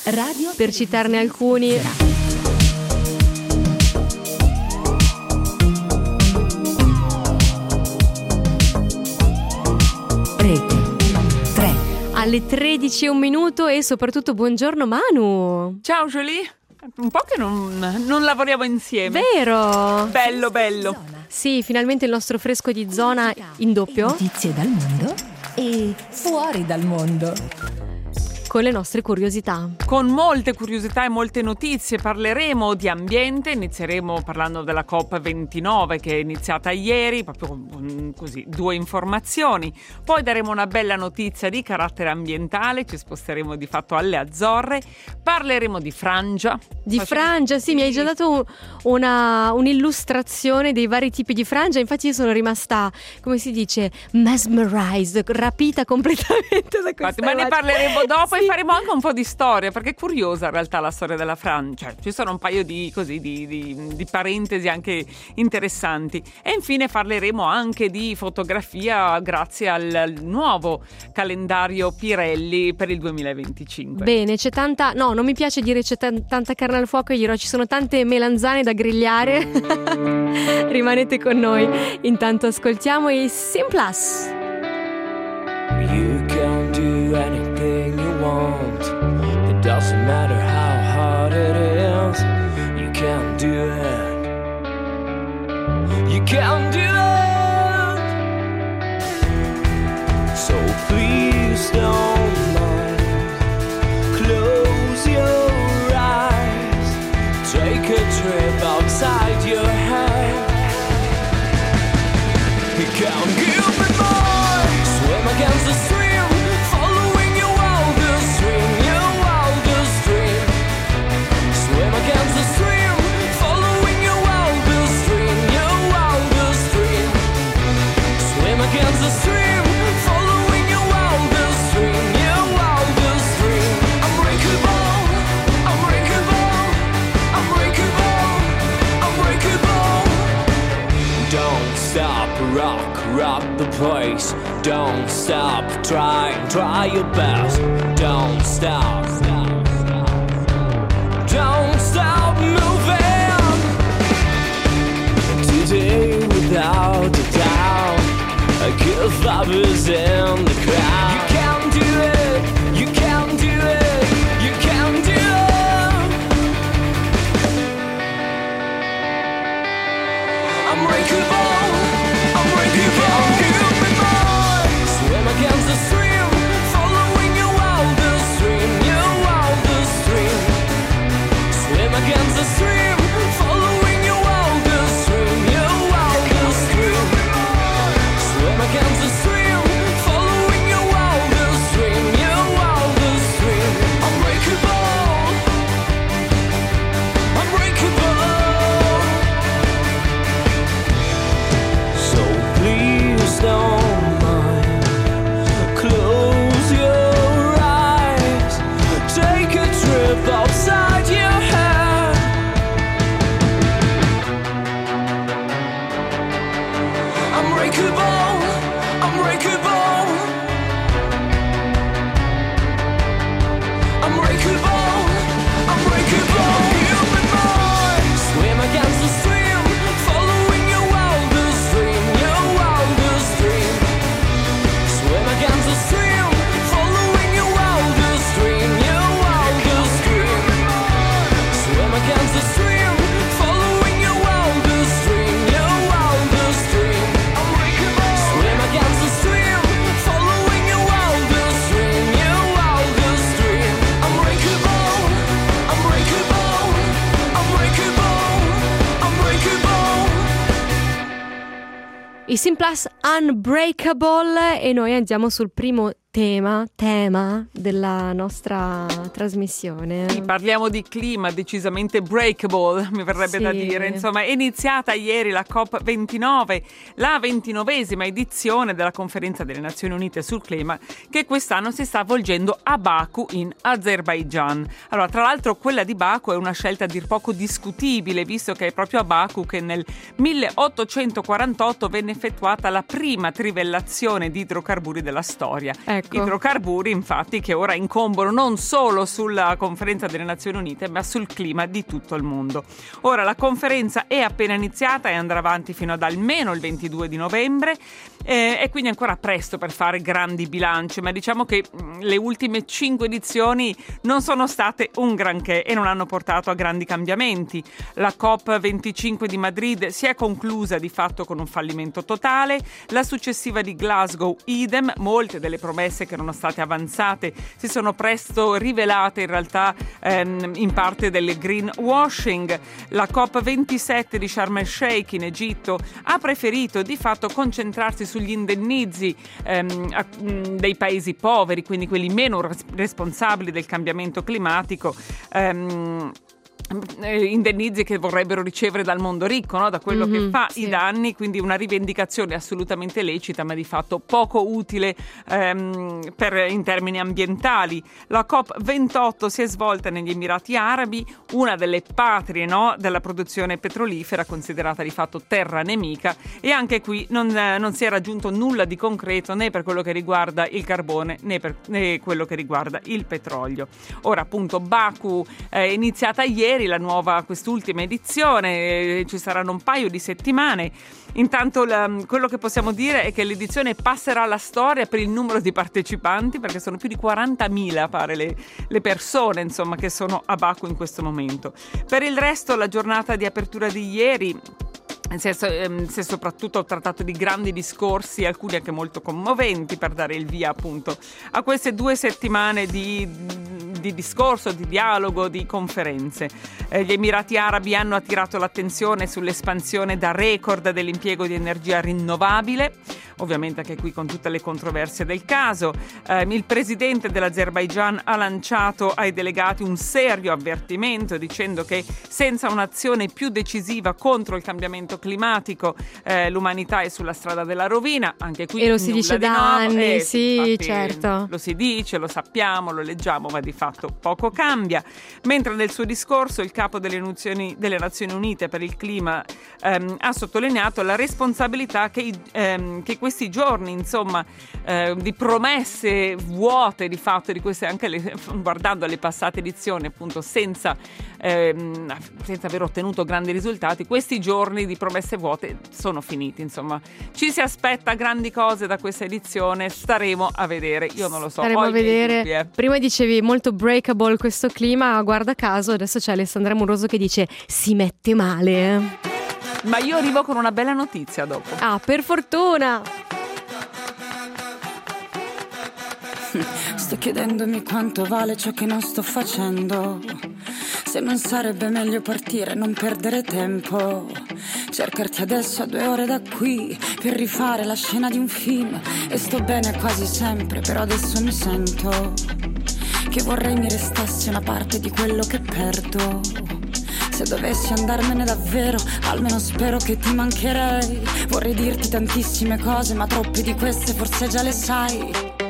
Radio, per citarne alcuni. Rete 3. Alle 13:01 e soprattutto buongiorno Manu. Ciao Jolie, un po' che non lavoriamo insieme. Vero? Bello. Sì, finalmente il nostro fresco di zona in doppio. Notizie dal mondo e fuori dal mondo. Con le nostre curiosità. Con molte curiosità e molte notizie parleremo di ambiente, inizieremo parlando della COP29 che è iniziata ieri, proprio così, 2 informazioni. Poi daremo una bella notizia di carattere ambientale, ci sposteremo di fatto alle Azzorre, parleremo di frangia. Di frangia, sì, mi hai già dato un'illustrazione dei vari tipi di frangia, infatti io sono rimasta, come si dice, mesmerized, rapita completamente da questa Ma ne parleremo dopo. Sì. E faremo anche un po' di storia, perché è curiosa in realtà la storia della frangia. Cioè, ci sono un paio di parentesi anche interessanti. E infine parleremo anche di fotografia grazie al nuovo calendario Pirelli per il 2025. Bene, c'è tanta... No, non mi piace dire c'è tanta carne al fuoco, io dirò ci sono tante melanzane da grigliare. Rimanete con noi. Intanto ascoltiamo i Simplas. You can do anything you want. It doesn't matter how hard it is. You can do it. You can do it. So please don't mind. Close your eyes. Take a trip outside your head. You can give me more. Swim against the stream, following your wildest dream, your wildest dream. Swim against the stream, following your wildest dream, your wildest dream. Swim against the stream, following your wildest dream, your wildest dream. Unbreakable, unbreakable, unbreakable, unbreakable. Don't stop, rock the place. Don't stop, try your best. Don't stop, don't stop moving. Today without a doubt, a good vibe is in the crowd. You can do it, you can do it, you can do it. Unbreakable, unbreakable. Swim against the stream, following your wildest dream, your wildest dream. Swim against the stream, following your wildest dream, your wildest dream. Swim against the stream, following your wildest dream, your wildest dream. Unbreakable, unbreakable. So please don't. Outside your head. Unbreakable, unbreakable, unbreakable, unbreakable. Give me more. Swim against the stream, following your wildest dream, your wildest dream. Swim against the stream, following your wildest dream, your wildest dream. Swim against the stream, following your wildest dream, your wildest dream. Swim against the stream, following your wildest dream, your wildest dream. Unbreakable, unbreakable, unbreakable, unbreakable. I Simplas Unbreakable e noi andiamo sul primo tema della nostra trasmissione. Sì, parliamo di clima decisamente breakable, mi verrebbe da dire. Insomma, è iniziata ieri la COP29, la 29esima edizione della Conferenza delle Nazioni Unite sul clima, che quest'anno si sta avvolgendo a Baku in Azerbaigian. Allora, tra l'altro quella di Baku è una scelta a dir poco discutibile, visto che è proprio a Baku che nel 1848 venne effettuata la prima trivellazione di idrocarburi della storia. ecco. Idrocarburi, infatti, che ora incombono non solo sulla conferenza delle Nazioni Unite, ma sul clima di tutto il mondo. Ora la conferenza è appena iniziata e andrà avanti fino ad almeno il 22 di novembre, e quindi ancora presto per fare grandi bilanci, ma diciamo che le ultime 5 edizioni non sono state un granché e non hanno portato a grandi cambiamenti. La COP25 di Madrid si è conclusa di fatto con un fallimento totale, la successiva di Glasgow idem, molte delle promesse che erano state avanzate si sono presto rivelate in realtà in parte del greenwashing. La COP27 di Sharm el Sheikh in Egitto ha preferito di fatto concentrarsi sugli indennizi dei paesi poveri, quindi quelli meno responsabili del cambiamento climatico, indennizi che vorrebbero ricevere dal mondo ricco, no? Da quello che fa i danni, quindi una rivendicazione assolutamente lecita ma di fatto poco utile in termini ambientali. La COP28 si è svolta negli Emirati Arabi, una delle patrie, no, della produzione petrolifera, considerata di fatto terra nemica, e anche qui non si è raggiunto nulla di concreto né per quello che riguarda il carbone né quello che riguarda il petrolio. Ora appunto Baku è iniziata ieri quest'ultima edizione, ci saranno un paio di settimane. Intanto quello che possiamo dire è che l'edizione passerà alla storia per il numero di partecipanti, perché sono più di 40.000 pare le persone, insomma, che sono a Baku in questo momento. Per il resto la giornata di apertura di ieri si è soprattutto trattato di grandi discorsi, alcuni anche molto commoventi, per dare il via appunto a queste 2 settimane di discorso, di dialogo, di conferenze. Gli Emirati Arabi hanno attirato l'attenzione sull'espansione da record dell'impiego di energia rinnovabile, ovviamente anche qui con tutte le controversie del caso. Il presidente dell'Azerbaigian ha lanciato ai delegati un serio avvertimento, dicendo che senza un'azione più decisiva contro il cambiamento climatico l'umanità è sulla strada della rovina. Anche qui e lo si dice da anni, sì, certo. Lo si dice, lo sappiamo, lo leggiamo, ma di fatto poco cambia. Mentre nel suo discorso il capo delle Nazioni Unite per il clima ha sottolineato la responsabilità che questi giorni, insomma, di promesse vuote di fatto, di queste anche guardando alle passate edizioni, appunto senza aver ottenuto grandi risultati, questi giorni di promesse vuote sono finiti. Insomma, ci si aspetta grandi cose da questa edizione, staremo a vedere. Io non lo so, staremo a vedere. Prima dicevi molto breakable questo clima, guarda caso adesso c'è Alessandra Moroso che dice si mette male. Ma io arrivo con una bella notizia dopo. Ah, per fortuna. Sto chiedendomi quanto vale ciò che non sto facendo. Se non sarebbe meglio partire e non perdere tempo. Cercarti adesso a 2 ore da qui per rifare la scena di un film. E sto bene quasi sempre, però adesso mi sento che vorrei mi restasse una parte di quello che perdo. Se dovessi andarmene davvero, almeno spero che ti mancherei. Vorrei dirti tantissime cose, ma troppe di queste forse già le sai.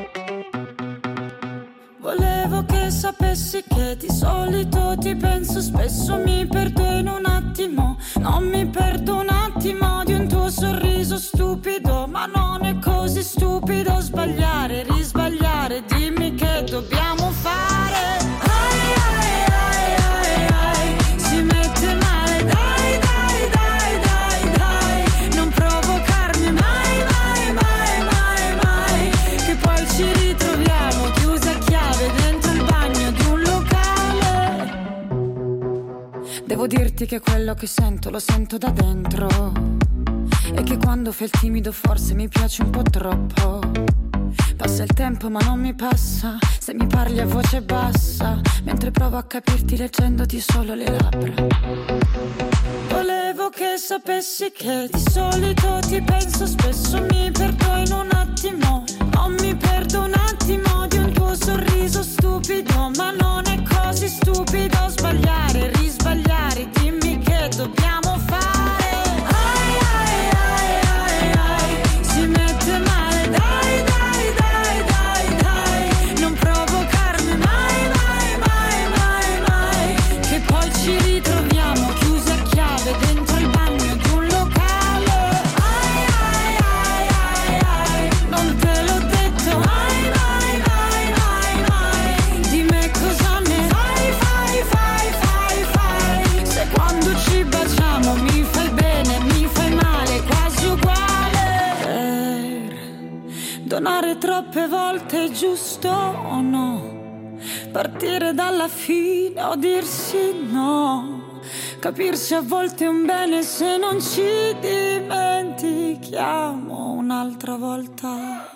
Volevo che sapessi che di solito ti penso spesso, mi perdo in un attimo. Non mi perdo un attimo di un tuo sorriso stupido, ma non è così stupido sbagliare, risbagliare. Dimmi che dobbiamo fare. Ai, ai, ai, ai, ai. Si mette male, dai, dai, dai, dai, dai. Non provocarmi mai, mai, mai, mai, mai. Che poi ci ritroviamo chiusi a chiave dentro il bagno di un locale. Devo dirti che quello che sento lo sento da dentro, e che quando fai il timido forse mi piaci un po' troppo. Passa il tempo ma non mi passa se mi parli a voce bassa, mentre provo a capirti leggendoti solo le labbra. Volevo che sapessi che di solito ti penso spesso, mi perdo in un attimo. Non mi perdo un attimo di un tuo sorriso stupido, ma non è così stupido sbagliare, risbagliare. Dimmi che dobbiamo fare. Ai, ai, ai, ai, ai. Si mette male, dai, dai, dai, dai, dai. Non provocarmi mai, mai, mai, mai, mai. Che poi ci ritroviamo chiusi a chiave dentro il bagno di un locale. Ai, ai, ai, ai, ai. Non te l'ho detto mai, mai, troppe volte è giusto o no? Partire dalla fine o dirsi no? Capirsi a volte è un bene se non ci dimentichiamo un'altra volta.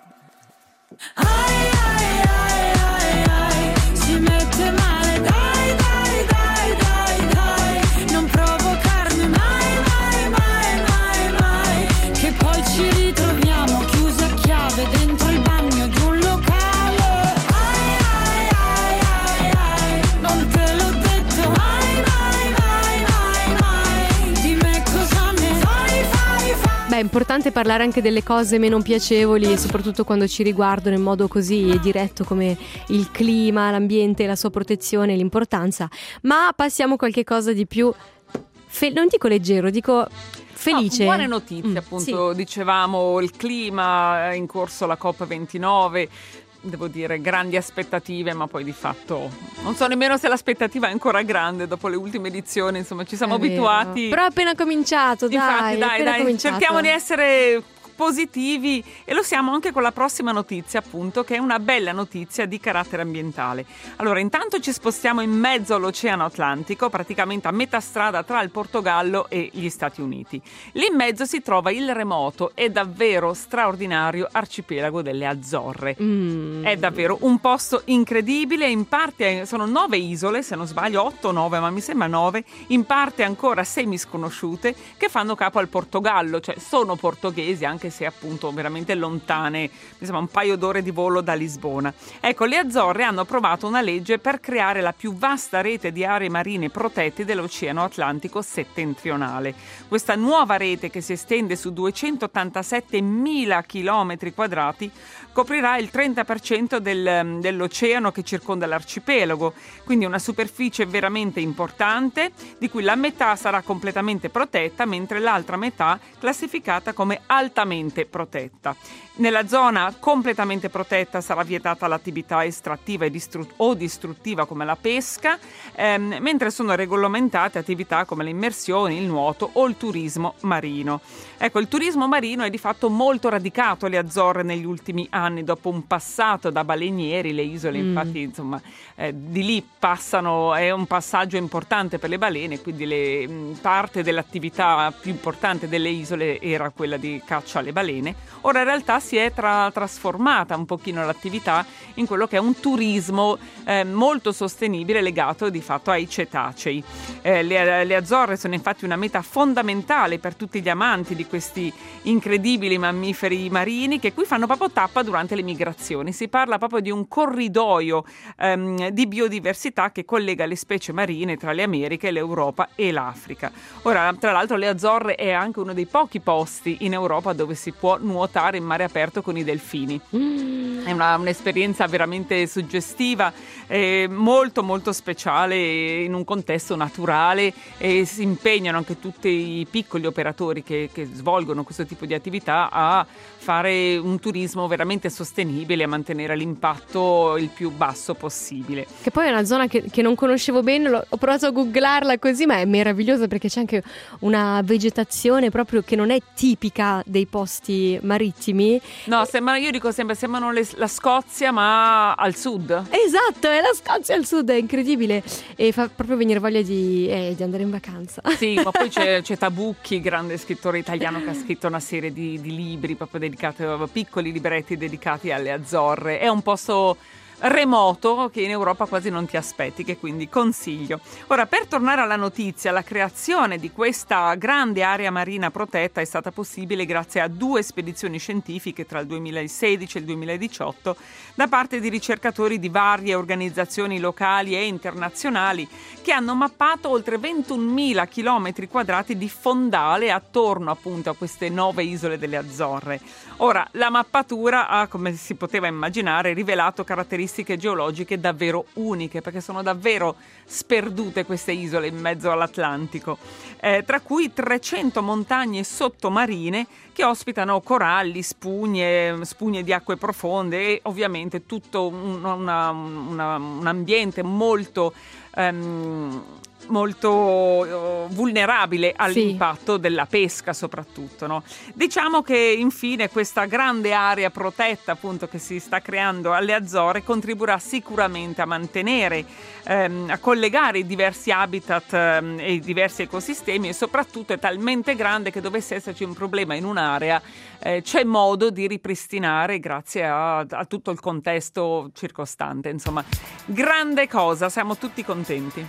Ai ai ai ai ai, si mette male, dai dai dai dai dai, non provocarmi mai mai mai mai mai, che poi ci ritroviamo chiusi a chiave dentro il bagno di un locale. Ai ai ai ai ai, non te l'ho detto mai mai mai mai mai, di me cosa ne fai fai fai. Beh, è importante parlare anche delle cose meno piacevoli e soprattutto quando ci riguardano in modo così diretto come il clima, l'ambiente, la sua protezione, l'importanza. Ma passiamo a qualche cosa di più, non dico leggero, dico felice. No, buone notizie, appunto, sì. Dicevamo il clima, è in corso la COP29. Devo dire, grandi aspettative, ma poi di fatto non so nemmeno se l'aspettativa è ancora grande dopo le ultime edizioni, insomma ci siamo abituati. Però è appena cominciato, dai. Infatti, dai, cerchiamo di essere positivi e lo siamo anche con la prossima notizia, appunto, che è una bella notizia di carattere ambientale. Allora, intanto ci spostiamo in mezzo all'Oceano Atlantico, praticamente a metà strada tra il Portogallo e gli Stati Uniti. Lì in mezzo si trova il remoto e davvero straordinario arcipelago delle Azzorre. È davvero un posto incredibile, in parte sono 9 isole, se non sbaglio 8 o 9, ma mi sembra 9, in parte ancora semi sconosciute, che fanno capo al Portogallo, cioè sono portoghesi anche se appunto veramente lontane, mi sembra un paio d'ore di volo da Lisbona. Ecco, le Azzorre hanno approvato una legge per creare la più vasta rete di aree marine protette dell'Oceano Atlantico settentrionale. Questa nuova rete, che si estende su 287.000 chilometri quadrati, coprirà il 30% dell'oceano che circonda l'arcipelago, quindi una superficie veramente importante, di cui la metà sarà completamente protetta, mentre l'altra metà classificata come altamente protetta. Nella zona completamente protetta sarà vietata l'attività estrattiva o distruttiva come la pesca, mentre sono regolamentate attività come le immersioni, il nuoto o il turismo marino. Ecco, il turismo marino è di fatto molto radicato alle Azzorre negli ultimi anni, dopo un passato da balenieri. Le isole infatti insomma di lì passano, è un passaggio importante per le balene, quindi parte dell'attività più importante delle isole era quella di caccia alle balene. Ora in realtà si è trasformata un pochino l'attività in quello che è un turismo molto sostenibile, legato di fatto ai cetacei. Le Azzorre sono infatti una meta fondamentale per tutti gli amanti di questi incredibili mammiferi marini, che qui fanno proprio tappa durante le migrazioni. Si parla proprio di un corridoio di biodiversità che collega le specie marine tra le Americhe, l'Europa e l'Africa. Ora, tra l'altro, le Azzorre è anche uno dei pochi posti in Europa dove si può nuotare in mare aperto con i delfini. È un'esperienza veramente suggestiva, molto molto speciale, in un contesto naturale, e si impegnano anche tutti i piccoli operatori che svolgono questo tipo di attività a fare un turismo veramente sostenibile, a mantenere l'impatto il più basso possibile. Che poi è una zona che non conoscevo bene, ho provato a googlarla così, ma è meravigliosa perché c'è anche una vegetazione proprio che non è tipica dei posti marittimi. No, sembrano la Scozia, ma al sud. Esatto, è la Scozia al sud, è incredibile e fa proprio venire voglia di andare in vacanza. Sì, ma poi c'è Tabucchi, grande scrittore italiano, che ha scritto una serie di libri proprio dedicati, piccoli libretti dedicati alle Azzorre. È un posto remoto che in Europa quasi non ti aspetti, che quindi consiglio. Ora, per tornare alla notizia, la creazione di questa grande area marina protetta è stata possibile grazie a 2 spedizioni scientifiche tra il 2016 e il 2018 da parte di ricercatori di varie organizzazioni locali e internazionali, che hanno mappato oltre 21.000 chilometri quadrati di fondale attorno appunto a queste 9 isole delle Azzorre. Ora, la mappatura ha, come si poteva immaginare, rivelato caratteristiche geologiche davvero uniche, perché sono davvero sperdute queste isole in mezzo all'Atlantico, tra cui 300 montagne sottomarine che ospitano coralli, spugne di acque profonde e ovviamente tutto un ambiente molto molto vulnerabile all'impatto della pesca soprattutto, no? Diciamo che infine questa grande area protetta appunto che si sta creando alle Azzorre contribuirà sicuramente a mantenere, a collegare i diversi habitat e i diversi ecosistemi, e soprattutto è talmente grande che dovesse esserci un problema in un'area c'è modo di ripristinare grazie a tutto il contesto circostante. Insomma, grande cosa, siamo tutti contenti.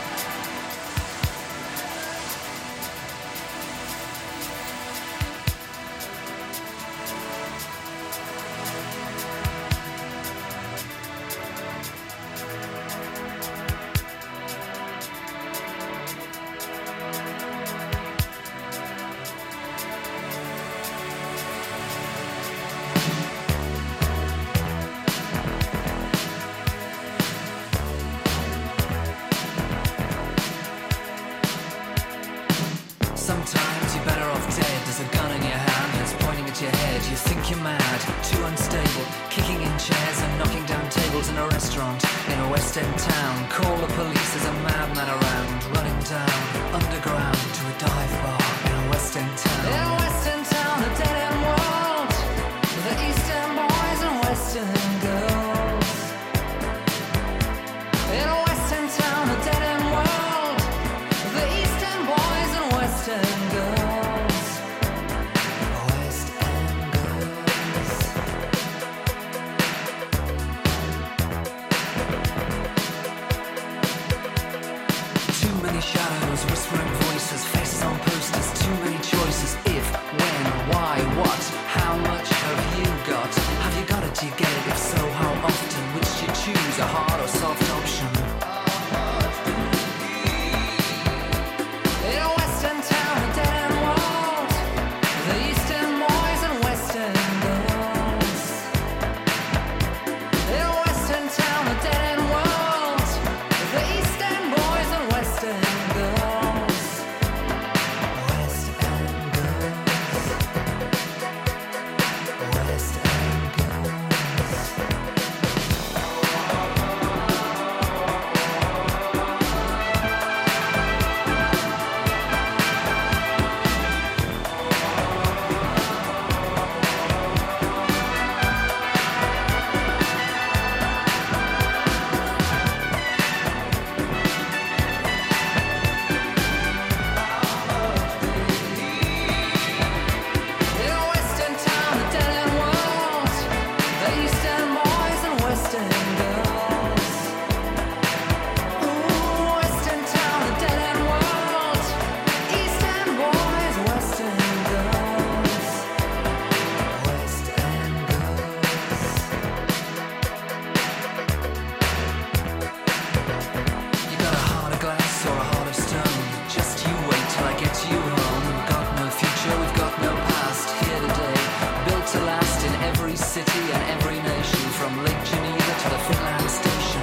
Sometimes you're better off dead. There's a gun in your hand and it's pointing at your head. You think you're mad, too unstable, kicking in chairs and knocking down tables in a restaurant in a West End town. Call the police, there's a madman around, running down underground to a dive bar in a West End town. In a West End town, a dead end world, the East End boys and West End girls. In a West End town, a dead end world, the East End boys and West End girls. West End girls. Too many shadows, whispering voices, faces on posters, too many choices. If, when, why, what, how much have you got? Have you got it, do you get it? If so, how often? Which do you choose, a hard or soft option? In a West End town, a dead end world, the East End boys and West End girls. In a West End town, a dead end world, the East End boys and West End girls. West End girls. West End girls. In a West End town, a dead end world, the East End boys and West End girls. Ooh, West End town, a dead end world, East End boys, West End girls. West End girls. You got a heart of glass or a heart of stone. Just you wait till I get you home. We've got no future, we've got no past. Here today, built to last in every city and every nation, from Lake Geneva to the Finland station.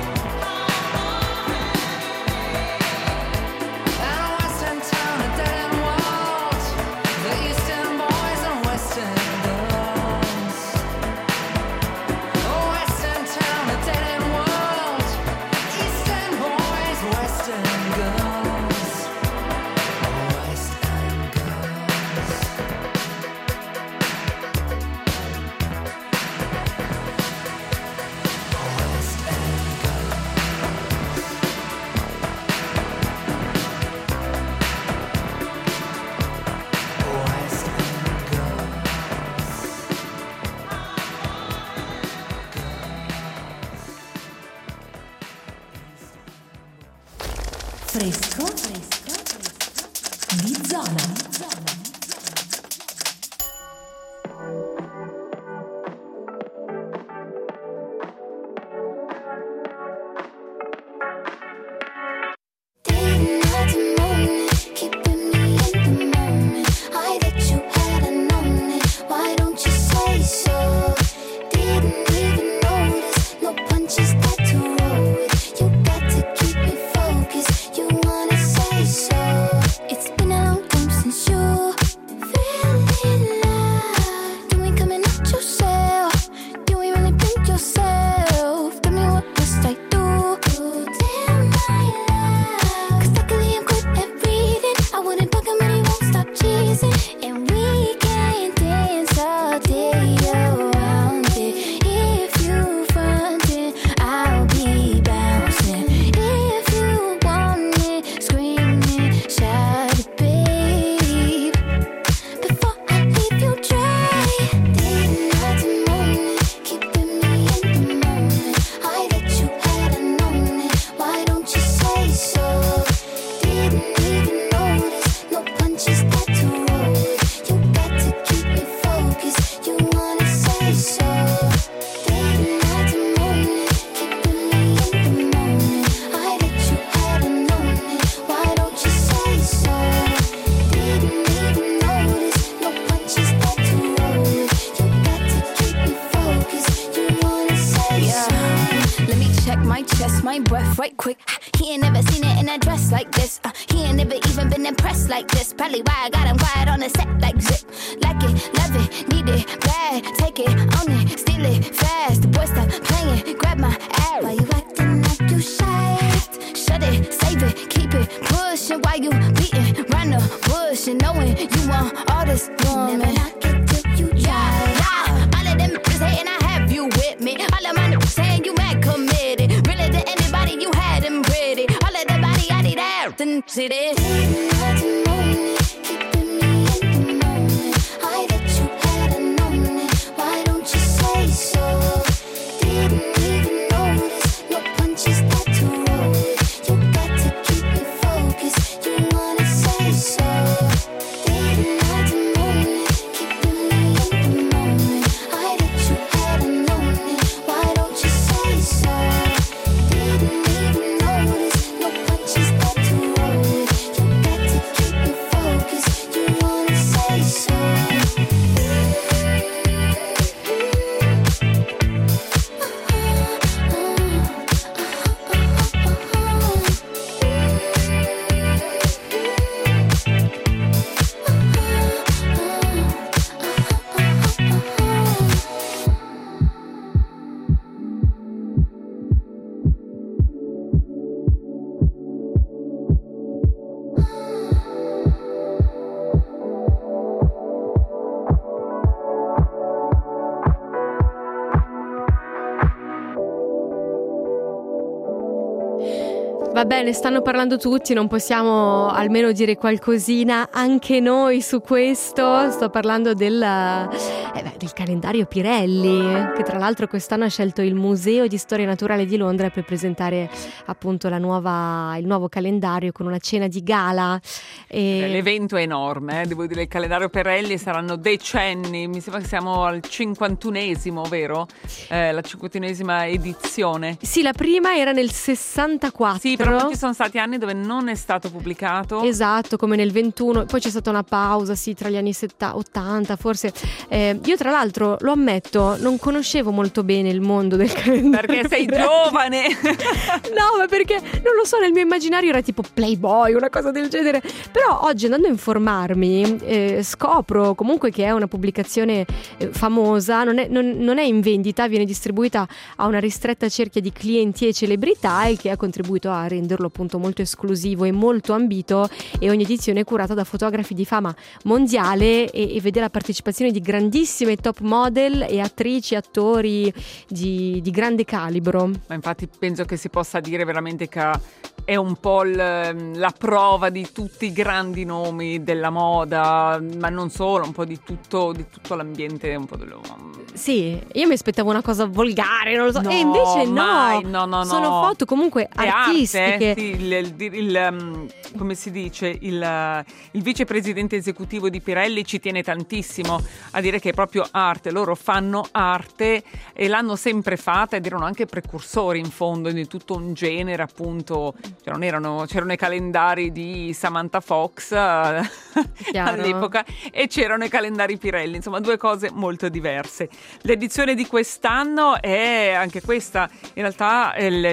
And a West End town, a dead end world, the East End boys and West End girls. Oh, West End town, a dead end world, East End boys, West End girls. West End girls. West End girls. West End girls. Fresco di zona. Day, night, and morning, keeping me in the moment. I that you had known it. Why don't you say so? Didn't even notice. No punches that to roll with. You got to keep me focused. You wanna say so? It's been a long time since you even notice. No punches that to roll with. You got to keep me focused. You wanna say so. Day and night and morning, keeping me in the moment. I that you hadn't known it. Why don't you say so? Didn't even notice. No punches that to roll with. You got to keep me focused. You wanna say so. Let me check my chest, my breath right quick. He ain't never seen it in a dress like this. He ain't never even been impressed like this. Probably why I got him quiet on the set like zip. Like it, love it, need it, bad. Take it, own it, steal it, fast. The boy stop playing, grab my ass. Why you acting like you shy? Shut it, save it, keep it pushing. While you beating round the bush and knowing you want all this woman. Never knock it till you try. Yeah, all of them niggas hating, I have you with me. All of my niggas saying you mad committed. Really to anybody, you had them pretty. All of the body, I need out and see this. Day and night and morning, keeping me in the moment. I that you hadn't known it. Why don't you say so? Didn't even notice. No punches that to roll with. You got to keep me focused. You wanna say so? Day and night and morning, keeping me in the moment. I that you hadn't known it. Why don't you say so? Didn't even notice. No punches that to roll with. You got to keep me focused. You wanna say so? Va bene, stanno parlando tutti, non possiamo almeno dire qualcosina anche noi su questo? Sto parlando del calendario Pirelli, che tra l'altro quest'anno ha scelto il Museo di Storia Naturale di Londra per presentare appunto il nuovo calendario con una cena di gala. L'evento è enorme, devo dire, il calendario Pirelli saranno decenni, mi sembra che siamo al 51esimo, vero? La 51esima edizione. Sì, la prima era nel 64. Sì, però ci sono stati anni dove non è stato pubblicato. Esatto, come nel 21, poi c'è stata una pausa, sì, tra gli anni 80 forse. Io tra l'altro, lo ammetto, non conoscevo molto bene il mondo del calendario. Perché sei giovane? No, ma perché, non lo so, nel mio immaginario era tipo Playboy, una cosa del genere. Però oggi andando a informarmi scopro comunque che è una pubblicazione famosa, non è in vendita, viene distribuita a una ristretta cerchia di clienti e celebrità, e che ha contribuito a renderlo appunto molto esclusivo e molto ambito, e ogni edizione è curata da fotografi di fama mondiale e vede la partecipazione di grandissime top model e attrici, attori di grande calibro. Ma infatti penso che si possa dire veramente che è un po' la prova di tutti i grandi nomi della moda, ma non solo, un po' di tutto l'ambiente, un po' dello... Sì, io mi aspettavo una cosa volgare, non lo so, no, e invece no. Sono foto comunque artistiche. Arte, sì, come si dice, il vicepresidente esecutivo di Pirelli ci tiene tantissimo a dire che è proprio arte, loro fanno arte e l'hanno sempre fatta ed erano anche precursori in fondo di tutto un genere, appunto, c'erano i calendari di Samantha Fox all'epoca e c'erano i calendari Pirelli, insomma due cose molto diverse. L'edizione di quest'anno è anche questa, in realtà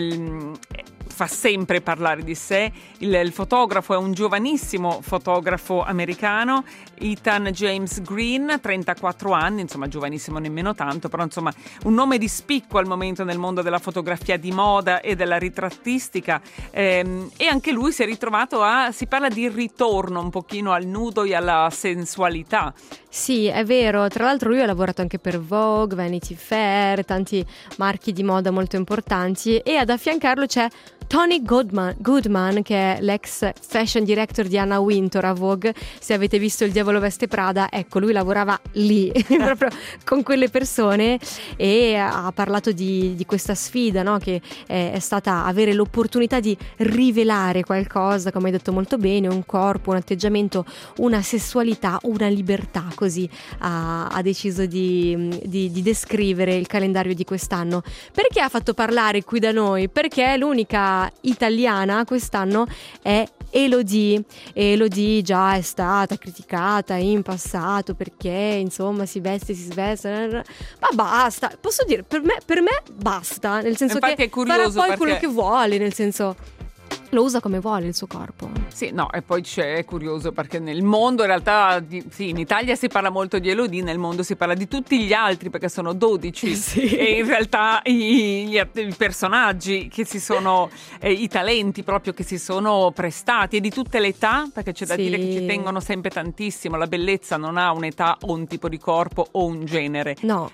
fa sempre parlare di sé. Il fotografo è un giovanissimo fotografo americano, Ethan James Green, 34 anni, insomma giovanissimo nemmeno tanto, però insomma un nome di spicco al momento nel mondo della fotografia di moda e della ritrattistica, e anche lui si è ritrovato si parla di ritorno un pochino al nudo e alla sensualità. Sì, è vero, tra l'altro lui ha lavorato anche per Vogue, Vanity Fair, tanti marchi di moda molto importanti, e ad affiancarlo c'è Tony Goodman, che è l'ex fashion director di Anna Wintour a Vogue. Se avete visto Il Diavolo veste Prada, ecco, lui lavorava lì proprio con quelle persone, e ha parlato di questa sfida, no? Che è stata avere l'opportunità di rivelare qualcosa, come hai detto molto bene, un corpo, un atteggiamento, una sessualità, una libertà. Così ha deciso di descrivere il calendario di quest'anno. Perché ha fatto parlare qui da noi? Perché l'unica italiana quest'anno è Elodie. Elodie già è stata criticata in passato perché insomma si veste, ma basta, posso dire, per me basta, nel senso infatti che è curioso, farà poi quello che vuole, nel senso lo usa come vuole il suo corpo. Sì, no, e poi è curioso perché nel mondo in realtà, sì, in Italia si parla molto di Elodie, nel mondo si parla di tutti gli altri perché sono 12 sì. E in realtà i personaggi che si sono, i talenti proprio che si sono prestati, e di tutte le età, perché c'è da dire che ci tengono sempre tantissimo, la bellezza non ha un'età o un tipo di corpo o un genere. No.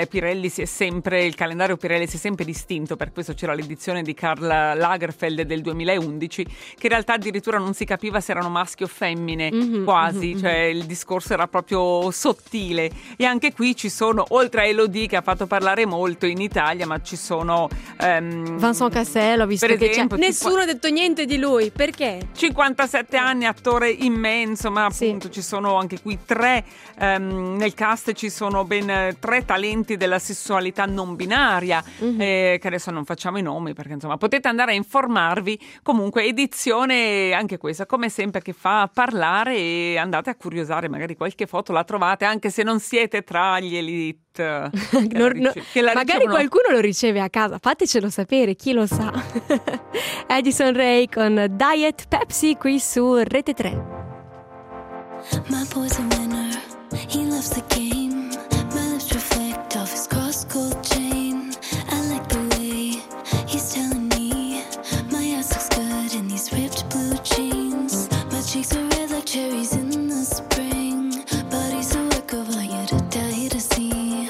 Il calendario Pirelli si è sempre distinto, per questo c'era l'edizione di Karl Lagerfeld del 2011, che in realtà addirittura non si capiva se erano maschi o femmine, quasi, cioè il discorso era proprio sottile. E anche qui ci sono, oltre a Elodie che ha fatto parlare molto in Italia, ma ci sono Vincent Cassel, ho visto, per che esempio, nessuno ha detto niente di lui, perché? 57 anni, attore immenso, ma appunto ci sono anche qui nel cast ci sono ben 3 talenti della sessualità non binaria, che adesso non facciamo i nomi perché insomma potete andare a informarvi. Comunque edizione anche questa, come sempre, che fa parlare, e andate a curiosare, magari qualche foto la trovate anche se non siete tra gli elite. Magari qualcuno lo riceve a casa, fatecelo sapere, chi lo sa. Addison Rae con Diet Pepsi qui su Rete 3. My boy's a winner, he loves the game. My lips reflect off his cross-gold chain. I like the way he's telling me my ass looks good in these ripped blue jeans. My cheeks are red like cherries in the spring. Body's a work of art, yet a die to see.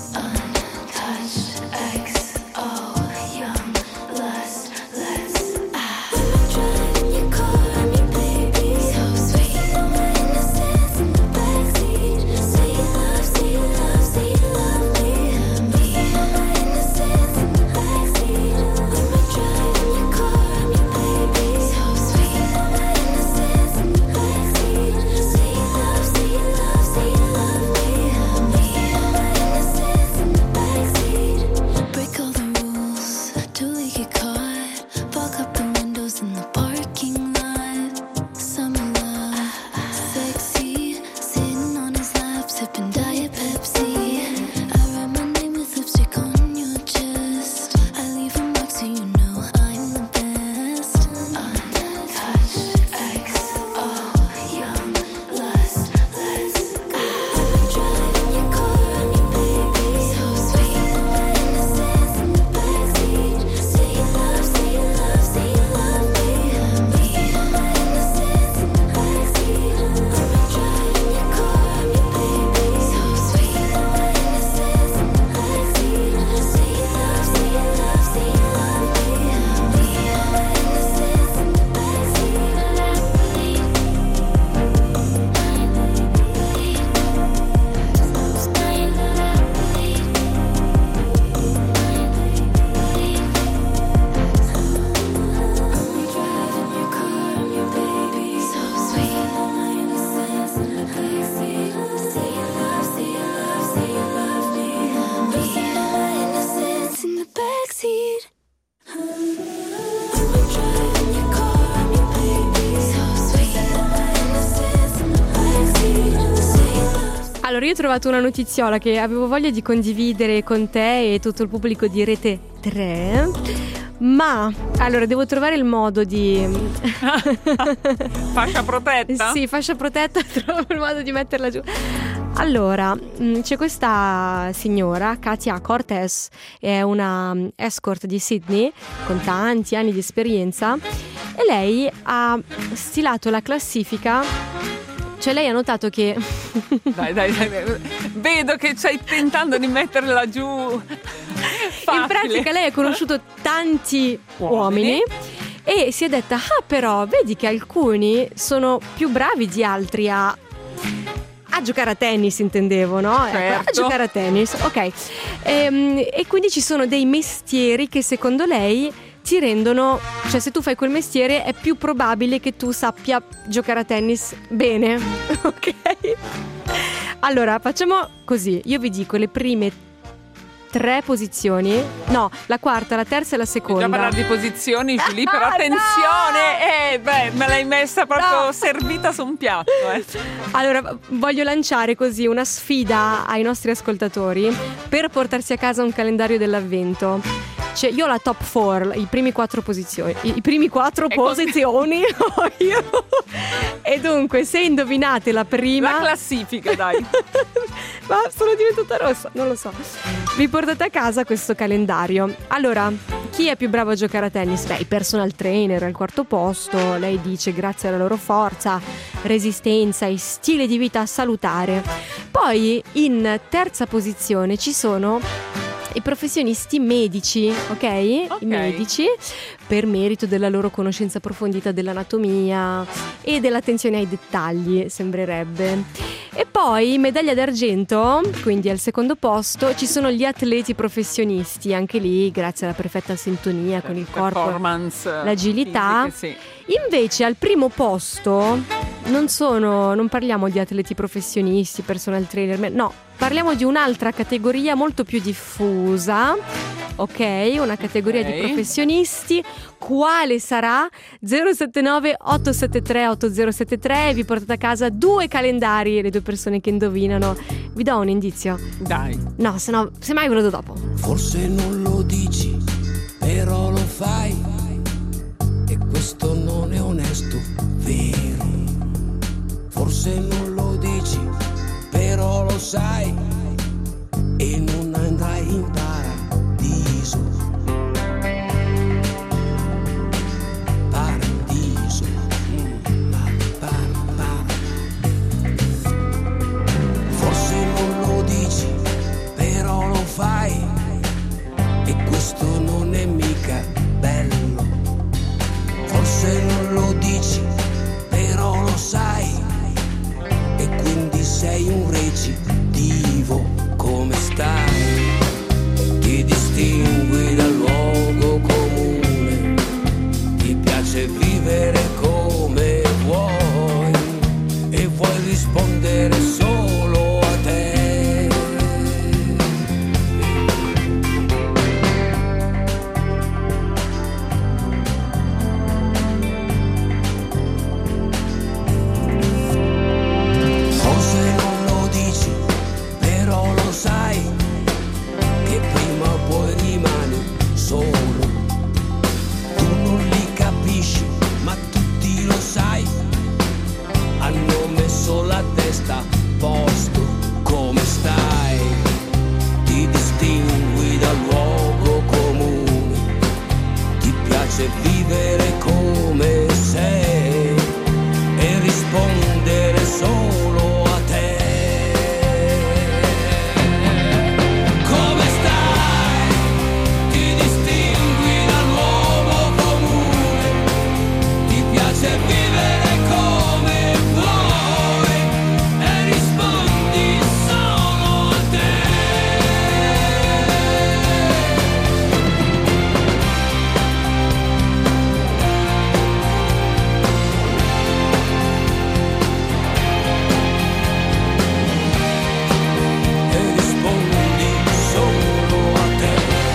Untouched XO, young lust, let's I'm driving your car, I'm your baby. So sweet, all my innocence in the backseat. Say you love, say you love, say you love me. All my innocence in the backseat. I'm driving your car, I'm your baby. So sweet, all my innocence in the backseat. Say you love, say you love, say you love me. All my innocence in the backseat. Break all the rules, do we get caught? Fog up the windows in the parking lot. Summer love, sexy, sitting on his lap, sipping Diet Pepsi. I write my name with lipstick on your chest. I leave a mark so you know I'm the best. Untouched XO, young lust, let's go. I'm driving your car, I'm your baby. So sweet, all my innocence in the backseat. Say you love, say you love, say you love me. All my innocence in the backseat. I'm driving your car, I'm your baby. So sweet, all my innocence in the backseat. Say you love, say you love, say you love me. All my innocence in the backseat. Allora, io ho trovato una notiziola che avevo voglia di condividere con te e tutto il pubblico di Rete 3, ma allora devo trovare il modo di fascia protetta? Sì, fascia protetta, trovo il modo di metterla giù. Allora, c'è questa signora, Katia Cortez, è una escort di Sydney con tanti anni di esperienza, e lei ha stilato la classifica. Cioè lei ha notato che dai, vedo che stai tentando di metterla giù facile. In pratica lei ha conosciuto tanti uomini e si è detta: ah, però vedi che alcuni sono più bravi di altri a giocare a tennis, intendevo, no? Certo. A giocare a tennis, ok. E quindi ci sono dei mestieri che secondo lei ti rendono, cioè se tu fai quel mestiere è più probabile che tu sappia giocare a tennis bene, ok? Allora facciamo così, io vi dico le prime 3 posizioni, no, la quarta, la terza e la seconda. Già parlare di posizioni, Giulia, però attenzione, me l'hai messa proprio servita su un piatto. Allora, voglio lanciare così una sfida ai nostri ascoltatori per portarsi a casa un calendario dell'avvento. Cioè, io ho la top 4, i primi 4 posizioni. I primi 4 posizioni ho io. E dunque, se indovinate la prima... La classifica, dai. Ma sono diventata rossa, non lo so. Vi portate a casa questo calendario. Allora, chi è più bravo a giocare a tennis? Beh, i personal trainer al 4° posto. Lei dice grazie alla loro forza, resistenza e stile di vita salutare. Poi, in terza posizione ci sono i professionisti medici, ok? I medici, per merito della loro conoscenza approfondita dell'anatomia e dell'attenzione ai dettagli, sembrerebbe. E poi medaglia d'argento, quindi al 2° posto, ci sono gli atleti professionisti, anche lì grazie alla perfetta sintonia con il corpo, l'agilità. Fisiche, sì. Invece al 1° posto non parliamo di atleti professionisti, personal trainer, no, parliamo di un'altra categoria molto più diffusa, ok? Una categoria di professionisti. Quale sarà? 079 873 8073. Vi portate a casa 2 calendari, le 2 persone che indovinano. Vi do un indizio? Dai. No, semmai ve lo do dopo. Forse non lo dici, però lo fai, e questo non è onesto, vero? Forse non lo dici, però lo sai, e non andrai in paradiso. Paradiso, Forse non lo dici, però lo fai, e questo non è mica bello. Forse non lo dici, però lo sai, e quindi sei un recidivo. Come stai? Ti distingui dal luogo comune, ti piace vivere come vuoi, e vuoi rispondere solo a te. Forse non lo dici, però lo sai, che prima o poi rimani solo. Tu non li capisci, ma tutti lo sai, hanno messo la testa a posto. Come stai? Ti distingui dal luogo comune, ti piace vivere come sei, e rispondere solo a te. Come stai? Ti distingui dall'uomo comune, ti piace vivere come vuoi, e rispondi solo a te. E rispondi solo a te.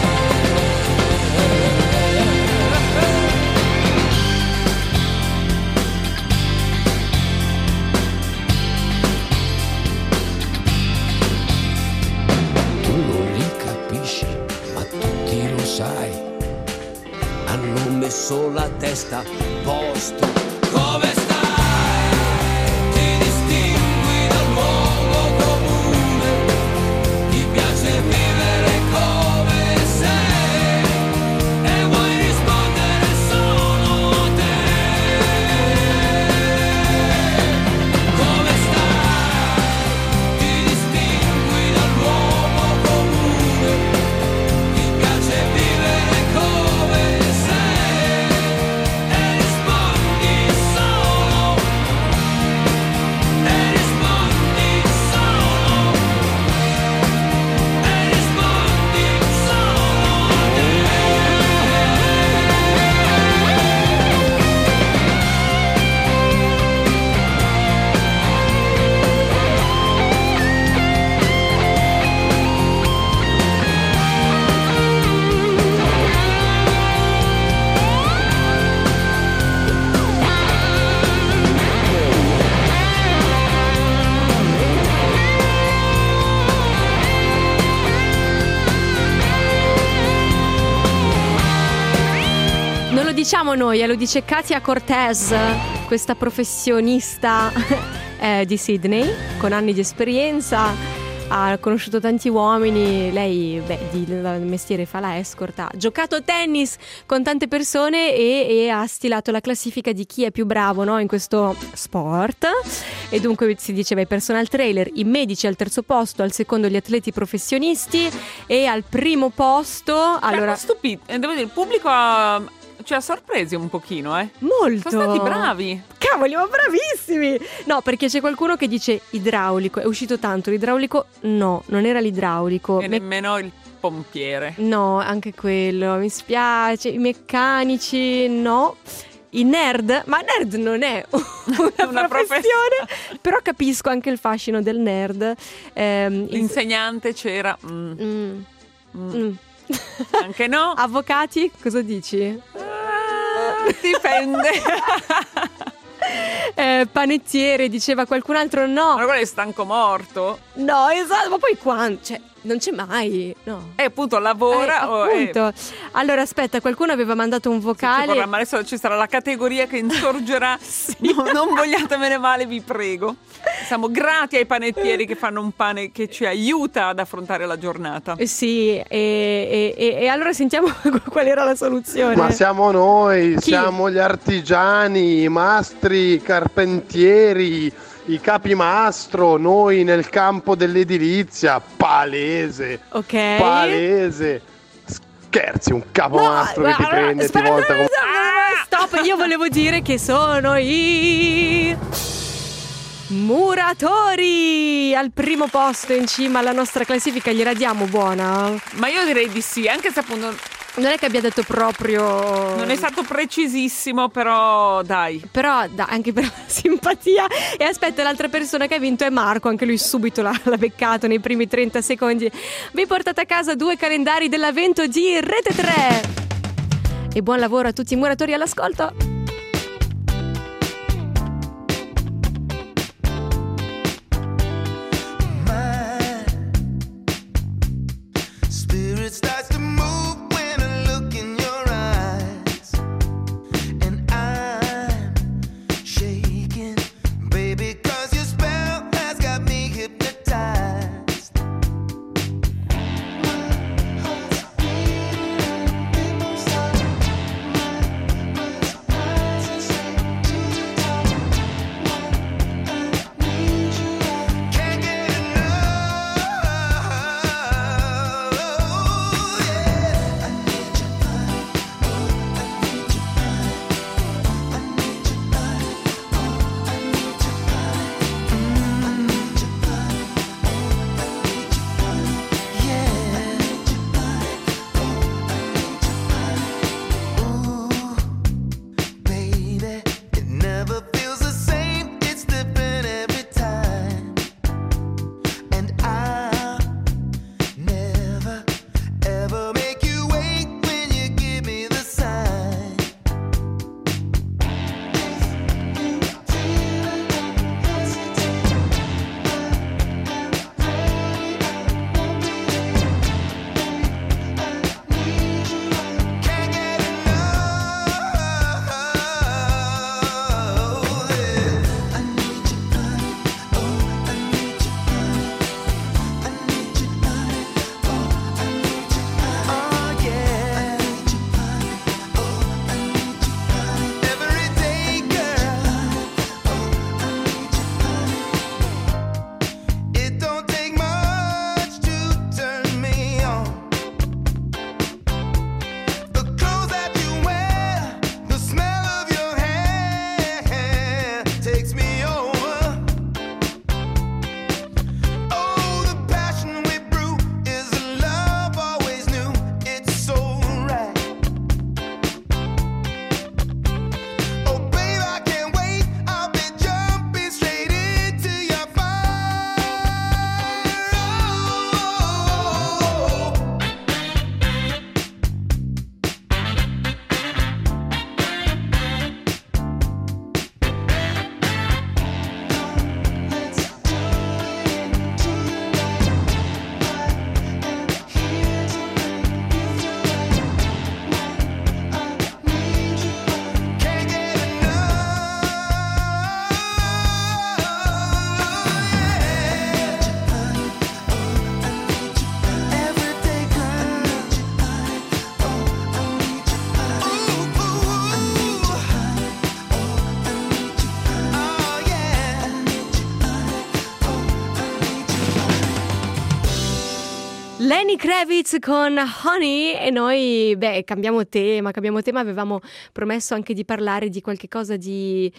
Tu non li capisci, ma tutti lo sai, hanno messo la testa a posto. Come stai? Ti distingui dal luogo comune, ti piace vivere come sei, e vuoi rispondere solo a te. Come stai? Ti distingui dall'uomo comune, ti piace diciamo noi, lo dice Katia Cortez, questa professionista di Sydney, con anni di esperienza. Ha conosciuto tanti uomini, lei di mestiere fa la escort, ha giocato a tennis con tante persone e ha stilato la classifica di chi è più bravo, no, in questo sport. E dunque si diceva i personal trainer, i medici al terzo posto, al secondo gli atleti professionisti e al primo posto... Allora, stupito, devo dire, il pubblico ci ha sorpresi un pochino, Molto. Sono stati bravi. Cavoli, ma bravissimi! No, perché c'è qualcuno che dice idraulico, è uscito tanto l'idraulico? No, non era l'idraulico. E nemmeno il pompiere. No, anche quello, mi spiace. I meccanici, no. I nerd, ma nerd non è una professione, però capisco anche il fascino del nerd. L'insegnante c'era. Anche no. Avvocati, cosa dici? Dipende. Panettiere, diceva qualcun altro, no. Ma quello è stanco morto. No, esatto, ma poi quando? Cioè, non c'è mai, no. Appunto, lavora appunto. Allora, aspetta, qualcuno aveva mandato un vocale. Ma adesso ci sarà la categoria che insorgerà. Sì. Non vogliatemene male, vi prego. Siamo grati ai panettieri che fanno un pane che ci aiuta ad affrontare la giornata. Sì, e allora sentiamo qual era la soluzione. Ma siamo noi, Chi? siamo gli artigiani, i mastri, i carpentieri, i capimastro, noi nel campo dell'edilizia, palese. Ok. Palese. Scherzi, un capomastro che ti prende e ti volta come... Stop, io volevo dire che sono i muratori al primo posto in cima alla nostra classifica. Gliela diamo buona? Ma io direi di sì, anche se appunto non è che abbia detto proprio... Non è stato precisissimo, però dai. Però anche per la simpatia. E aspetta, l'altra persona che ha vinto è Marco, anche lui subito l'ha beccato nei primi 30 secondi. Vi portate a casa 2 calendari dell'avvento di Rete 3. E buon lavoro a tutti i muratori all'ascolto. Lenny Kravitz con Honey. E noi, cambiamo tema. Avevamo promesso anche di parlare di qualche cosa di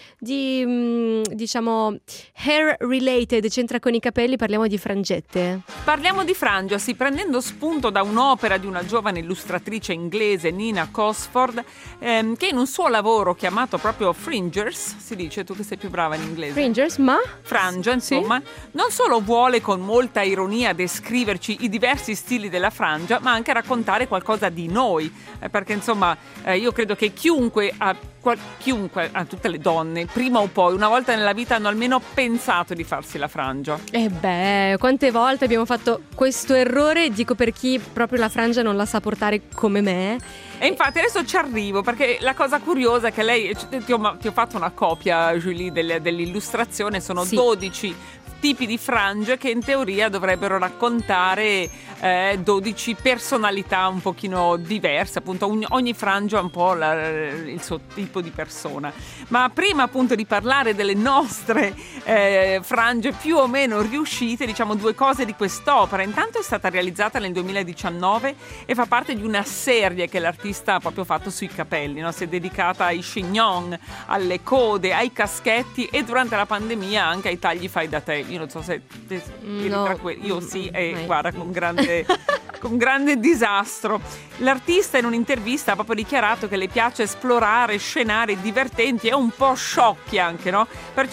diciamo hair related, c'entra con i capelli. Parliamo di frangette. Parliamo di frangia, sì, prendendo spunto da un'opera di una giovane illustratrice inglese, Nina Cosford, che in un suo lavoro chiamato proprio Fringers, si dice, tu che sei più brava in inglese. Fringers, ma? Frangia, insomma, sì? Non solo vuole con molta ironia descriverci i diversi stili della frangia, ma anche raccontare qualcosa di noi, perché insomma io credo che chiunque, a tutte le donne, prima o poi, una volta nella vita hanno almeno pensato di farsi la frangia. Quante volte abbiamo fatto questo errore, dico per chi proprio la frangia non la sa portare come me. E infatti adesso ci arrivo, perché la cosa curiosa è che lei, ti ho fatto una copia, Julie, dell'illustrazione, sono sì. 12 tipi di frange che in teoria dovrebbero raccontare 12 personalità un pochino diverse, appunto ogni frangia ha un po' il suo tipo di persona. Ma prima appunto di parlare delle nostre frange più o meno riuscite, diciamo due cose di quest'opera. Intanto è stata realizzata nel 2019 e fa parte di una serie che l'artista ha proprio fatto sui capelli, no? Si è dedicata ai chignon, alle code, ai caschetti e durante la pandemia anche ai tagli fai da te. Io non so se io sì, e guarda, con grande disastro. L'artista in un'intervista ha proprio dichiarato che le piace esplorare scenari divertenti e un po' sciocchi anche, no? Per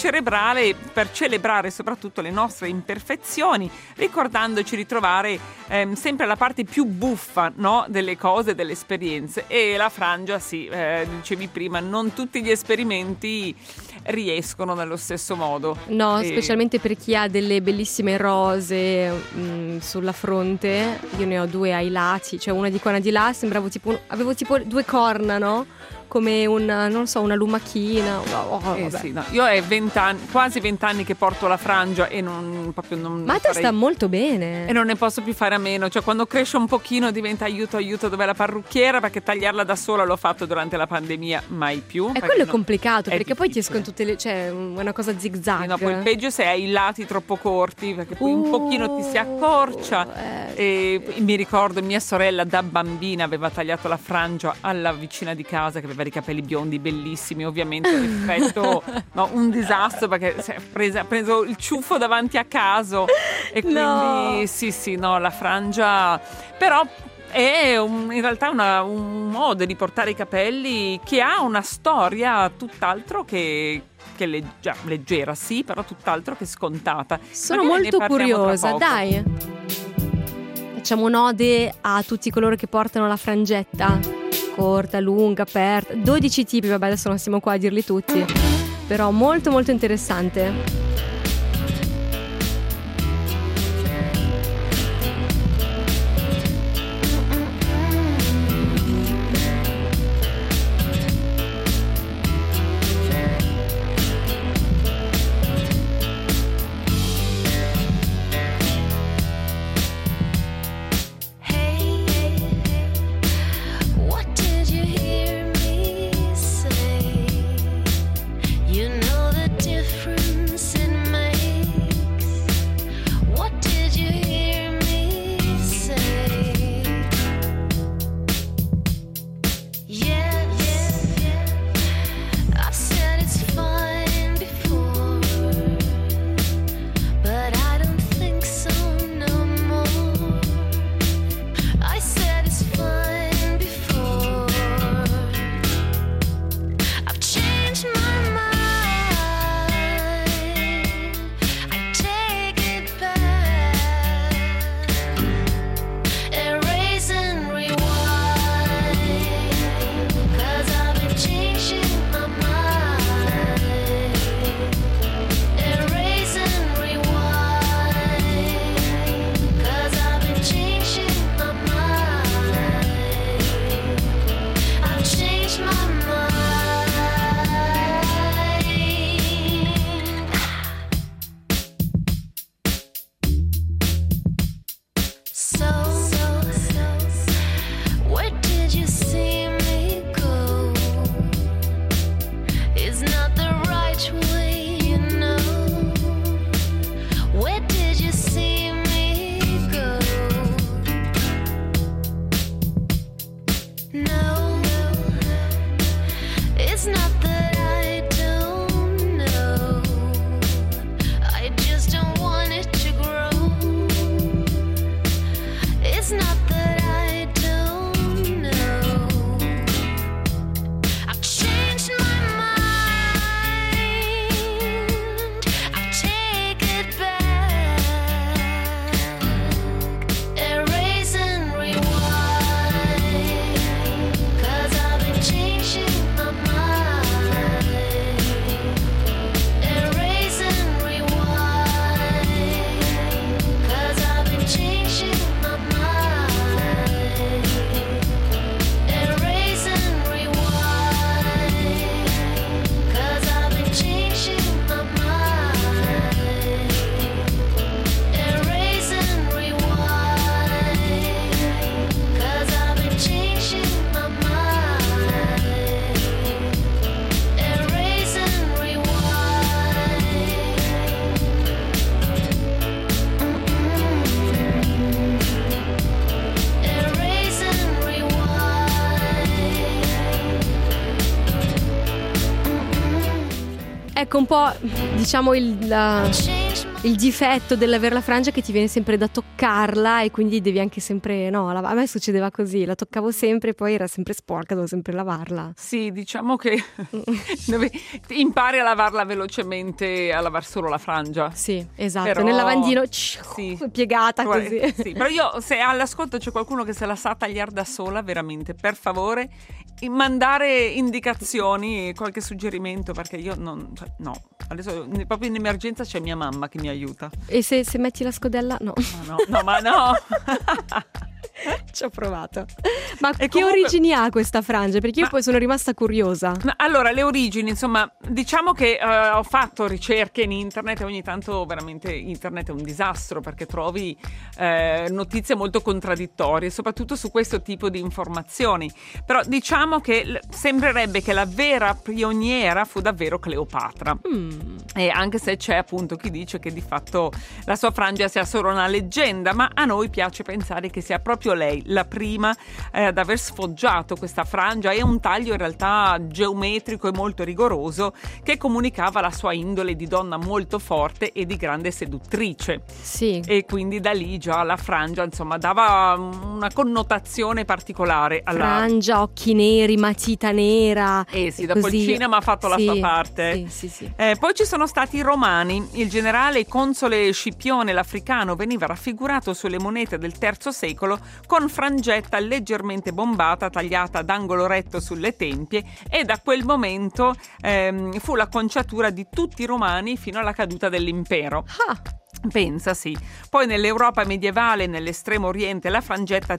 celebrare soprattutto le nostre imperfezioni, ricordandoci di trovare sempre la parte più buffa, no? Delle cose, delle esperienze. E la frangia, sì, dicevi prima, non tutti gli esperimenti riescono nello stesso modo. No, specialmente per chi ha delle bellissime rose sulla fronte. Io ne ho due ai lati, cioè una di qua, una di là, avevo tipo due corna, no? Come una lumachina. Sì, no. Io è quasi 20 anni che porto la frangia e non ma te sta molto bene. E non ne posso più fare a meno. Cioè quando cresce un pochino diventa aiuto, dov'è la parrucchiera? Perché tagliarla da sola l'ho fatto durante la pandemia, mai più. E quello è complicato, perché poi ti escono tutte cioè una cosa zigzag. Sì, no, poi il peggio se hai i lati troppo corti, perché poi un pochino ti si accorcia. E mi ricordo mia sorella da bambina aveva tagliato la frangia alla vicina di casa che aveva i capelli biondi bellissimi, ovviamente l'effetto un disastro, perché ha preso il ciuffo davanti a caso e quindi sì, la frangia però è in realtà un modo di portare i capelli che ha una storia tutt'altro che leggera, sì, però tutt'alro che scontata. Sono molto curiosa, dai. Facciamo un'ode a tutti coloro che portano la frangetta corta, lunga, aperta. 12 tipi, vabbè, adesso non siamo qua a dirli tutti, però molto molto interessante. You know the difference Ecco un po', diciamo, il difetto dell'avere la frangia che ti viene sempre da toccarla e quindi devi anche sempre, no, a me succedeva così, la toccavo sempre e poi era sempre sporca, dovevo sempre lavarla. Sì, diciamo che impari a lavarla velocemente, a lavar solo la frangia. Sì, esatto, Però, nel lavandino sì, piegata così. Sì, però io, se all'ascolto c'è qualcuno che se la sa tagliare da sola, veramente, per favore, mandare indicazioni, qualche suggerimento, perché io no, adesso proprio in emergenza c'è mia mamma che mi aiuta. E se metti la scodella? No. Ma no. Ci ho provato. Ma E che comunque, origini ha questa frangia? Perché io poi sono rimasta curiosa. Allora, le origini, insomma, diciamo che ho fatto ricerche in internet e ogni tanto veramente internet è un disastro perché trovi notizie molto contraddittorie, soprattutto su questo tipo di informazioni. Però diciamo che sembrerebbe che la vera pioniera fu davvero Cleopatra. E anche se c'è appunto chi dice che di fatto la sua frangia sia solo una leggenda, ma a noi piace pensare che sia proprio lei la prima ad aver sfoggiato questa frangia. È un taglio in realtà geometrico e molto rigoroso che comunicava la sua indole di donna molto forte e di grande seduttrice. Sì. E quindi da lì già la frangia, insomma, dava una connotazione particolare alla frangia, occhi neri, matita nera. Sì, dopo così. il cinema ha fatto la sua parte. Sì. Poi ci sono stati i romani. Il generale console Scipione l'Africano veniva raffigurato sulle monete del III secolo con frangetta leggermente bombata tagliata ad angolo retto sulle tempie, e da quel momento fu l'acconciatura di tutti i romani fino alla caduta dell'impero. Pensa, sì. Poi nell'Europa medievale, nell'estremo oriente, la frangetta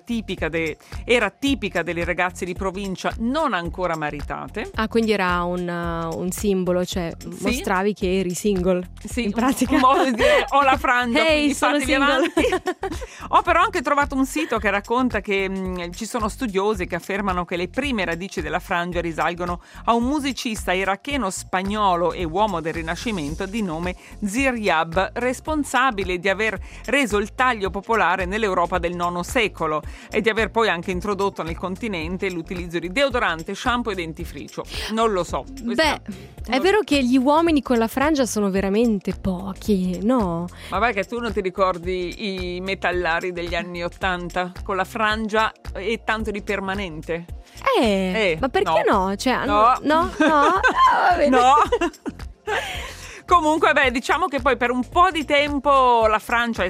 era tipica delle ragazze di provincia non ancora maritate. Ah, quindi era un simbolo, cioè Sì. mostravi che eri single. Sì, in pratica. un modo di dire ho la frangia, Ehi, quindi sono fatevi single. avanti. Ho però anche trovato un sito che racconta che ci sono studiosi che affermano che le prime radici della frangia risalgono a un musicista iracheno spagnolo e uomo del Rinascimento di nome Ziryab, responsabile di aver reso il taglio popolare nell'Europa del IX secolo e di aver poi anche introdotto nel continente l'utilizzo di deodorante, shampoo e dentifricio. Non lo so. È vero che gli uomini con la frangia sono veramente pochi, no? Ma vai che tu non ti ricordi i metallari degli anni '80 con la frangia e tanto di permanente? Ma perché no? Cioè, no. Va bene. No. Comunque, diciamo che poi per un po' di tempo la frangia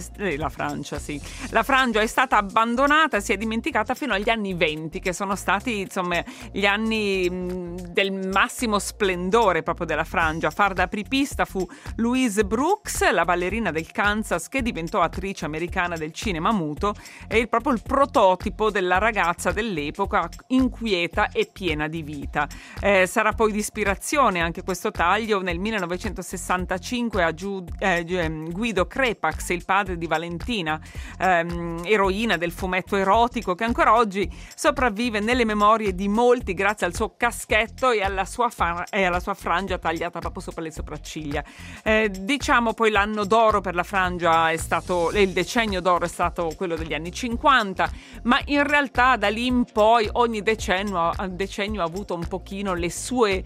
è stata abbandonata, si è dimenticata fino agli anni '20, che sono stati, insomma, gli anni del massimo splendore proprio della frangia. A far da apripista fu Louise Brooks, la ballerina del Kansas che diventò attrice americana del cinema muto, e proprio il prototipo della ragazza dell'epoca, inquieta e piena di vita. Sarà poi di ispirazione anche questo taglio nel 1965 a Guido Crepax, il padre di Valentina, eroina del fumetto erotico che ancora oggi sopravvive nelle memorie di molti grazie al suo caschetto e alla sua frangia tagliata proprio sopra le sopracciglia. Diciamo poi l'anno d'oro per la frangia il decennio d'oro è stato quello degli anni 50, ma in realtà da lì in poi ogni decennio ha avuto un pochino le sue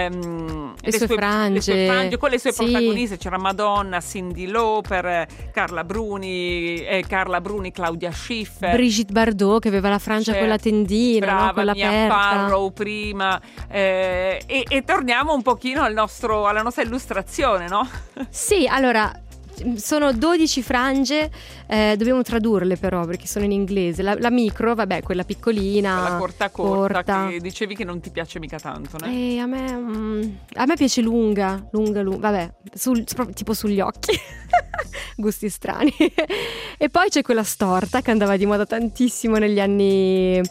frange con le sue protagoniste. C'era Madonna, Cyndi Lauper, Carla Bruni, Claudia Schiffer, Brigitte Bardot che aveva la frangia con la tendina, brava, no? Quella Mia aperta. Farrow prima, e torniamo un pochino alla nostra illustrazione, no? Sì, allora sono 12 frange, dobbiamo tradurle però perché sono in inglese. La micro, vabbè, quella piccolina, la corta, che dicevi che non ti piace mica tanto, no? A me piace lunga, vabbè, tipo sugli occhi. Gusti strani. E poi c'è quella storta che andava di moda tantissimo negli anni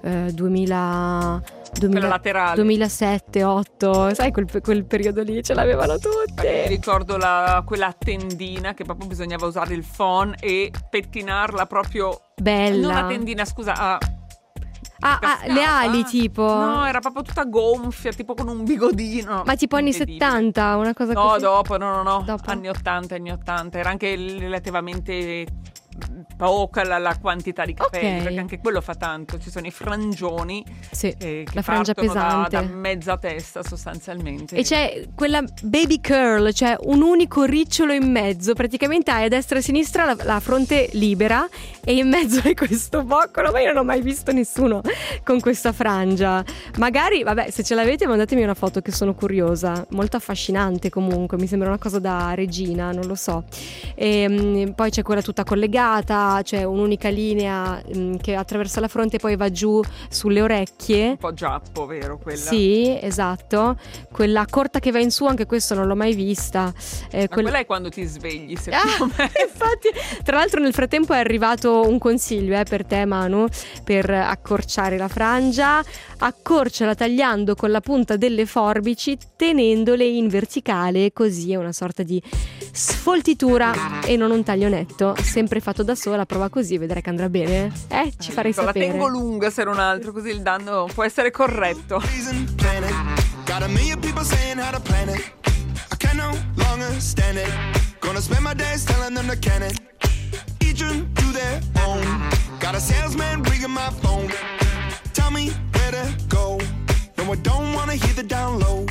2000 laterale. 2007, 2008, sai quel periodo lì ce l'avevano tutti. Ricordo quella tendina che proprio bisognava usare il phon e pettinarla proprio. Bella. Non la tendina, scusa. Le ali tipo. No, era proprio tutta gonfia, tipo con un bigodino. Ma tipo anni 70, una cosa così? No, dopo, no. Dopo. Anni 80. Era anche relativamente poca la quantità di capelli, Ok. perché anche quello fa tanto. Ci sono i frangioni, Sì, che la frangia partono pesante. da mezza testa sostanzialmente. E c'è quella baby curl, cioè un unico ricciolo in mezzo. Praticamente hai a destra e a sinistra la fronte libera e in mezzo hai questo boccolo. Ma io non ho mai visto nessuno con questa frangia. Magari, vabbè, se ce l'avete mandatemi una foto, che sono curiosa. Molto affascinante comunque, mi sembra una cosa da regina, non lo so. E poi c'è quella tutta collegata, c'è un'unica linea che attraversa la fronte e poi va giù sulle orecchie. Un po' giappo, vero quella? Sì, esatto. Quella corta che va in su, anche questo non l'ho mai vista. Ma quella è quando ti svegli, secondo me. Infatti, tra l'altro nel frattempo è arrivato un consiglio per te, Manu, per accorciare la frangia. Accorciala tagliando con la punta delle forbici, tenendole in verticale, così è una sorta di sfoltitura e non un taglio netto. Sempre fatto da sola, prova così, vedrai che andrà bene. Ci farei La sapere. tengo lunga se non altro, così il danno può essere corretto. Got a million people saying how to plan it. I can no longer stand it. Gonna spend my days telling them to can it. Each one to their own. Got a salesman ringing my phone. Tell me where to go. No, I don't wanna hear the down low.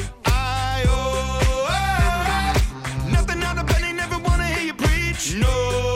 Nothing out of penny, never wanna hear you preach. No.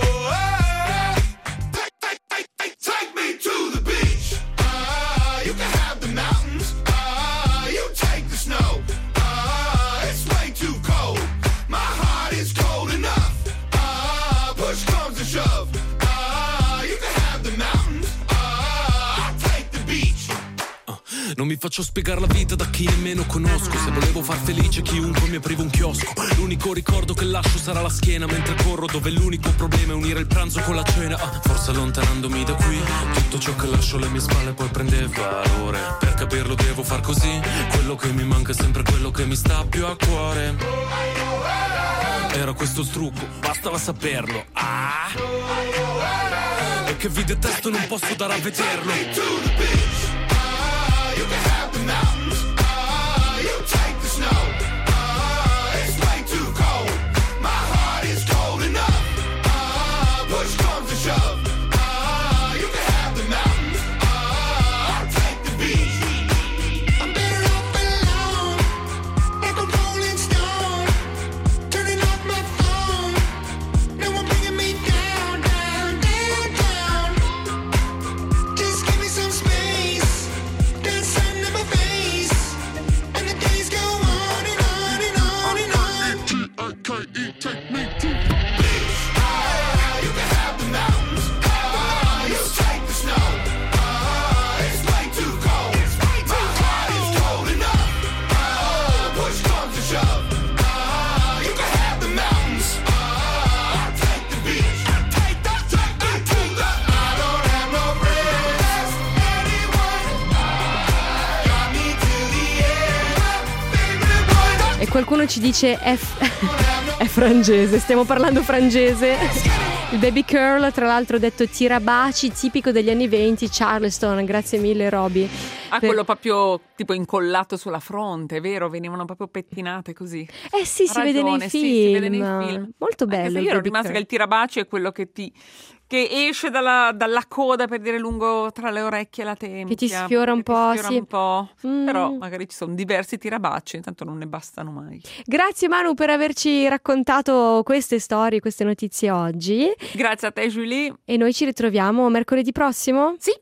Take me to the beach. You can have the mountains. You take the snow. It's way too cold. My heart is cold enough. Push comes to shove. You can have the mountains. I'll take the beach. Non mi faccio spiegare la vita da chi nemmeno conosco. Se volevo far felice chiunque mi aprivo un chiosco. L'unico ricordo che lascio sarà la schiena mentre corro, dove l'unico problema è unire il pranzo con la cena. Forse allontanandomi da qui tutto ciò che lascio alle mie spalle poi prende valore. Per capirlo devo far così. Quello che mi manca è sempre quello che mi sta più a cuore. Era questo il trucco, bastava saperlo. E che vi detesto non posso dare a vederlo. You can have the mountains. You take the snow. It's way too cold. My heart is cold enough. Push comes to shove. You can have the mountains. I'll take the beach. I'm better off alone, like a rolling stone. Turning off my phone. No one bringing me down, down, down, down. Just give me some space. Sun in my face, and the days go on and on and on and on. T-I-K-E, take me to the beach. You can have the mountains. You take the snow. It's way too cold. My heart is cold enough. Push comes to shove. You can have the mountains. I'll take the beach. Take the. I don't have no friends. Anyone. E qualcuno ci dice è frangese, stiamo parlando frangese. Il baby curl, tra l'altro detto tirabaci, tipico degli anni 20, Charleston, grazie mille Roby. Quello proprio tipo incollato sulla fronte, vero? Venivano proprio pettinate così. Sì, si vede nei film. Sì, si vede nei film. Molto bello. Anche se io ero rimasta che il tirabaci è quello che esce dalla coda, per dire, lungo tra le orecchie e la tempia. Che ti sfiora un po', sì. Però magari ci sono diversi tirabacci, intanto non ne bastano mai. Grazie Manu per averci raccontato queste storie, queste notizie oggi. Grazie a te Julie. E noi ci ritroviamo mercoledì prossimo? Sì.